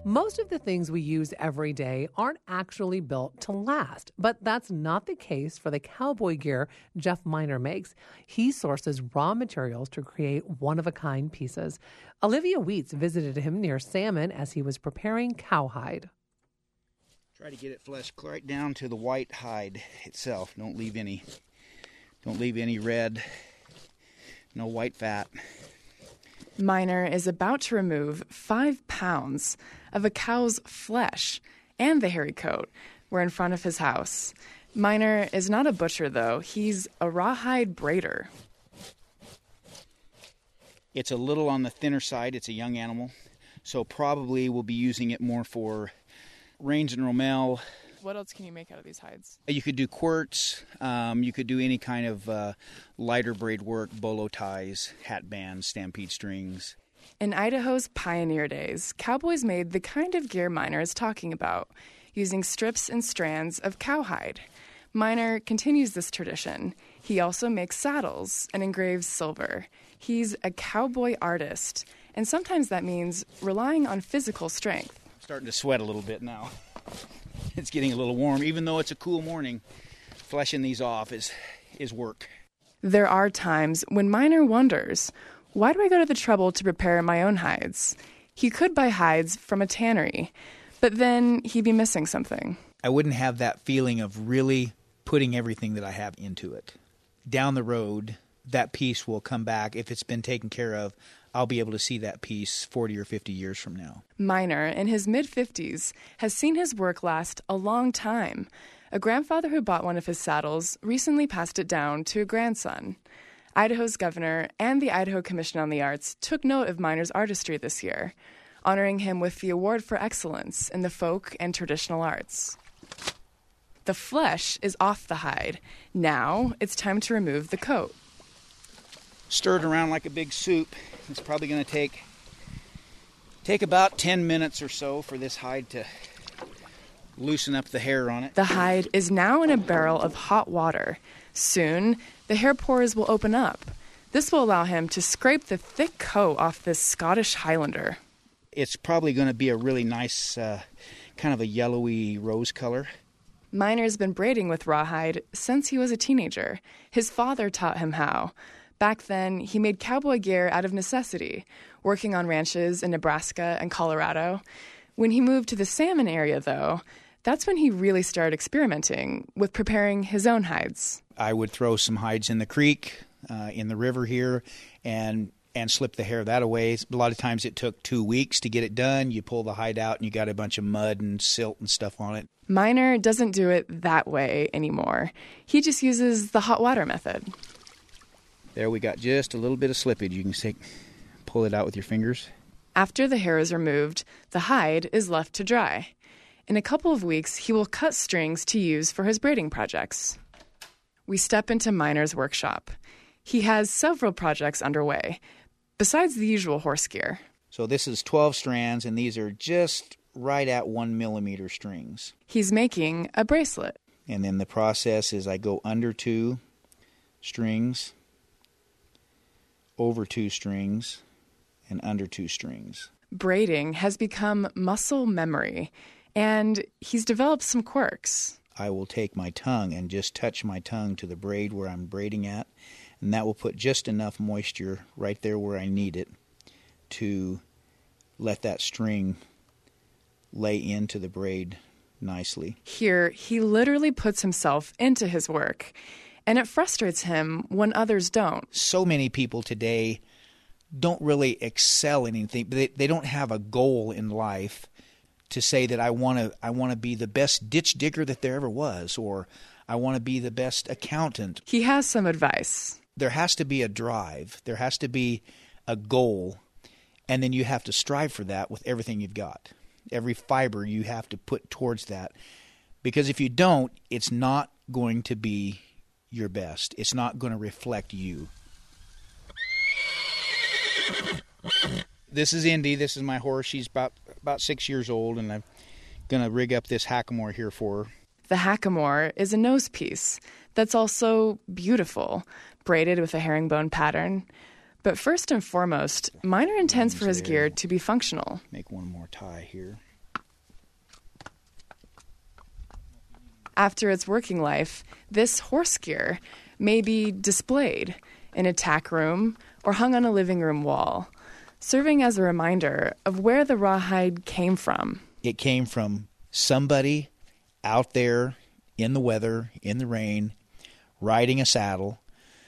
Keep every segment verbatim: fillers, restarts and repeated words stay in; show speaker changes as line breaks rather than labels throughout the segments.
Most of the things we use every day aren't actually built to last, but that's not the case for the cowboy gear Jeff Miner makes. He sources raw materials to create one-of-a-kind pieces. Olivia Wheats visited him near Salmon as he was preparing cowhide.
Try to get it fleshed right down to the white hide itself. Don't leave any, don't leave any red, no white fat.
Miner is about to remove five pounds of a cow's flesh and the hairy coat. We're in front of his house. Miner is not a butcher, though. He's a rawhide braider.
It's a little on the thinner side. It's a young animal, so probably we'll be using it more for range and rommel.
What else can you make out of these hides?
You could do quirts. Um, you could do any kind of uh, lighter braid work, bolo ties, hat bands, stampede strings.
In Idaho's pioneer days, cowboys made the kind of gear Miner is talking about, using strips and strands of cowhide. Miner continues this tradition. He also makes saddles and engraves silver. He's a cowboy artist, and sometimes that means relying on physical strength.
I'm starting to sweat a little bit now. It's getting a little warm. Even though it's a cool morning, fleshing these off is, is work.
There are times when Miner wonders, why do I go to the trouble to prepare my own hides? He could buy hides from a tannery, but then he'd be missing something.
I wouldn't have that feeling of really putting everything that I have into it. Down the road, that piece will come back. If it's been taken care of, I'll be able to see that piece forty or fifty years from now.
Miner, in his mid-fifties, has seen his work last a long time. A grandfather who bought one of his saddles recently passed it down to a grandson. Idaho's governor and the Idaho Commission on the Arts took note of Miner's artistry this year, honoring him with the Award for Excellence in the Folk and Traditional Arts. The flesh is off the hide. Now it's time to remove the coat.
Stir it around like a big soup. It's probably going to take take about ten minutes or so for this hide to loosen up the hair on it.
The hide is now in a barrel of hot water. Soon, the hair pores will open up. This will allow him to scrape the thick coat off this Scottish Highlander.
It's probably going to be a really nice, uh, kind of a yellowy rose color.
Miner's been braiding with rawhide since he was a teenager. His father taught him how. Back then, he made cowboy gear out of necessity, working on ranches in Nebraska and Colorado. When he moved to the Salmon area, though, that's when he really started experimenting with preparing his own hides.
I would throw some hides in the creek, uh, in the river here, and and slip the hair that away. A lot of times it took two weeks to get it done. You pull the hide out and you got a bunch of mud and silt and stuff on it.
Miner doesn't do it that way anymore. He just uses the hot water method.
There we got just a little bit of slippage. You can take, pull it out with your fingers.
After the hair is removed, the hide is left to dry. In a couple of weeks, he will cut strings to use for his braiding projects. We step into Miner's workshop. He has several projects underway, besides the usual horse gear.
So this is twelve strands, and these are just right at one millimeter strings.
He's making a bracelet.
And then the process is I go under two strings, over two strings, and under two strings.
Braiding has become muscle memory, and he's developed some quirks.
I will take my tongue and just touch my tongue to the braid where I'm braiding at, and that will put just enough moisture right there where I need it to let that string lay into the braid nicely.
Here, he literally puts himself into his work, and it frustrates him when others don't.
So many people today don't really excel in anything. They, they don't have a goal in life to say that I want to I want to be the best ditch digger that there ever was, or I want to be the best accountant.
He has some advice.
There has to be a drive. There has to be a goal, and then you have to strive for that with everything you've got. Every fiber you have to put towards that, because if you don't, it's not going to be your best. It's not going to reflect you. This is Indy. This is my horse. She's about about six years old, and I'm going to rig up this hackamore here for her.
The hackamore is a nose piece that's also beautiful, braided with a herringbone pattern. But first and foremost, Miner intends for his gear to be functional.
Make one more tie here.
after its working life, this horse gear may be displayed in a tack room or hung on a living room wall, serving as a reminder of where the rawhide came from.
It came from somebody out there in the weather, in the rain, riding a saddle,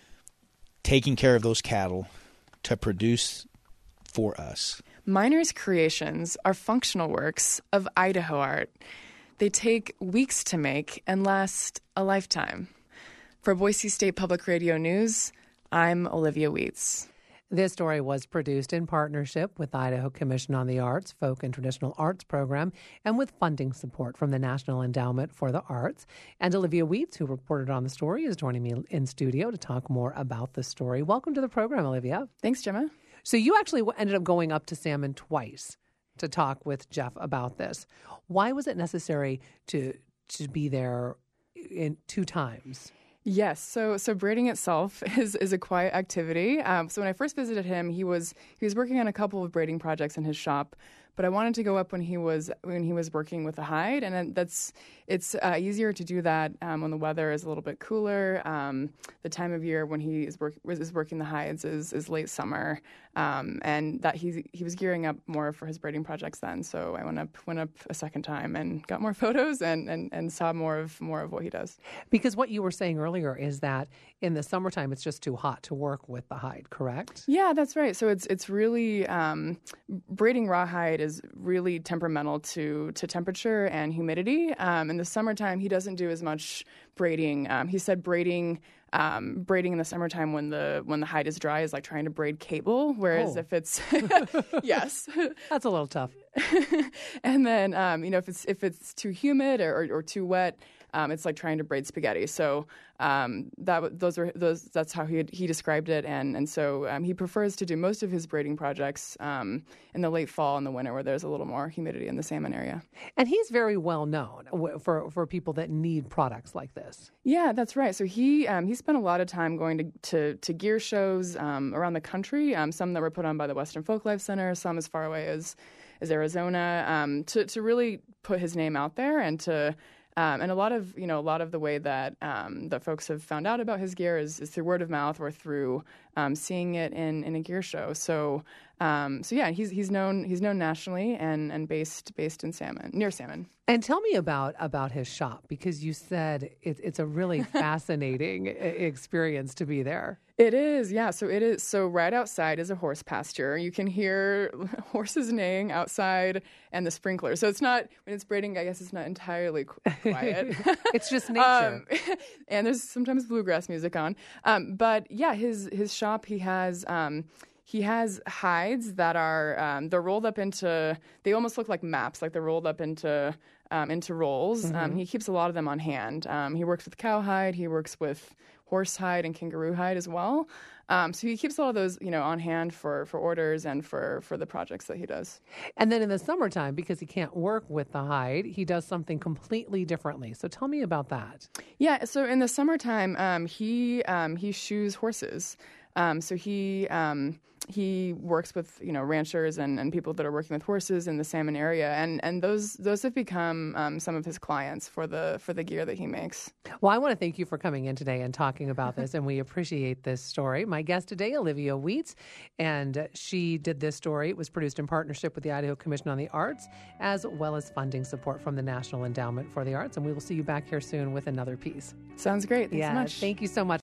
taking care of those cattle to produce for us.
Miner's creations are functional works of Idaho art. They take weeks to make and last a lifetime. For Boise State Public Radio News, I'm Olivia Wheats.
This story was produced in partnership with the Idaho Commission on the Arts, Folk and Traditional Arts Program, and with funding support from the National Endowment for the Arts. And Olivia Wheats, who reported on the story, is joining me in studio to talk more about the story. Welcome to the program, Olivia.
Thanks, Gemma.
So you actually ended up going up to Salmon twice to talk with Jeff about this. Why was it necessary to to be there in two times?
Yes, so so braiding itself is is a quiet activity. Um, so when I first visited him, he was he was working on a couple of braiding projects in his shop, but I wanted to go up when he was when he was working with the hide, and that's it's uh, easier to do that um, when the weather is a little bit cooler. Um, the time of year when he is work is working the hides is is late summer, um, and that he he was gearing up more for his braiding projects then. So I went up went up a second time and got more photos and, and, and saw more of more of what he does.
Because what you were saying earlier is that in the summertime it's just too hot to work with the hide, correct?
Yeah, that's right. So it's it's really um, braiding rawhide is really temperamental to to temperature and humidity. Um, in the summertime, he doesn't do as much braiding. Um, he said braiding um, braiding in the summertime when the when the hide is dry is like trying to braid cable, whereas
oh.
if it's yes,
that's a little tough.
And then um, you know if it's if it's too humid or, or, or too wet. Um, it's like trying to braid spaghetti. So um, that those are those. That's how he had, he described it, and and so um, he prefers to do most of his braiding projects um, in the late fall and the winter, where there's a little more humidity in the salmon area.
And he's very well known for for people that need products like this.
Yeah, that's right. So he um, he spent a lot of time going to to, to gear shows um, around the country. Um, some that were put on by the Western Folklife Center, some as far away as as Arizona, um, to to really put his name out there and to. Um, and a lot of, you know, a lot of the way that um, that folks have found out about his gear is, is through word of mouth or through um, seeing it in, in a gear show. So, um, so yeah, he's he's known he's known nationally and, and based based in Salmon, near Salmon.
And tell me about about his shop, because you said it, it's a really fascinating experience to be there.
It is, yeah. So it is. So right outside is a horse pasture. You can hear horses neighing outside and the sprinkler. So it's not, when it's braiding, I guess it's not entirely quiet.
It's just nature.
um, and there's sometimes bluegrass music on. Um, but yeah, his his shop, he has... Um, He has hides that are um, they're rolled up into they almost look like maps, like they're rolled up into um, into rolls. Mm-hmm. Um, he keeps a lot of them on hand. Um, he works with cowhide, he works with horsehide and kangaroo hide as well. Um, so he keeps a lot of those, you know, on hand for, for orders and for, for the projects that he does.
And then in the summertime, because he can't work with the hide, he does something completely differently. So tell me about that.
Yeah. So in the summertime, um, he um, he shoes horses. Um, so he um, he works with, you know, ranchers and, and people that are working with horses in the Salmon area, and, and those those have become um, some of his clients for the for the gear that he makes.
Well, I want to thank you for coming in today and talking about this, and we appreciate this story. My guest today, Olivia Wheats, and she did this story. It was produced in partnership with the Idaho Commission on the Arts, as well as funding support from the National Endowment for the Arts, and we will see you back here soon with another piece.
Sounds great. Thanks
yeah,
so much.
Thank you so much.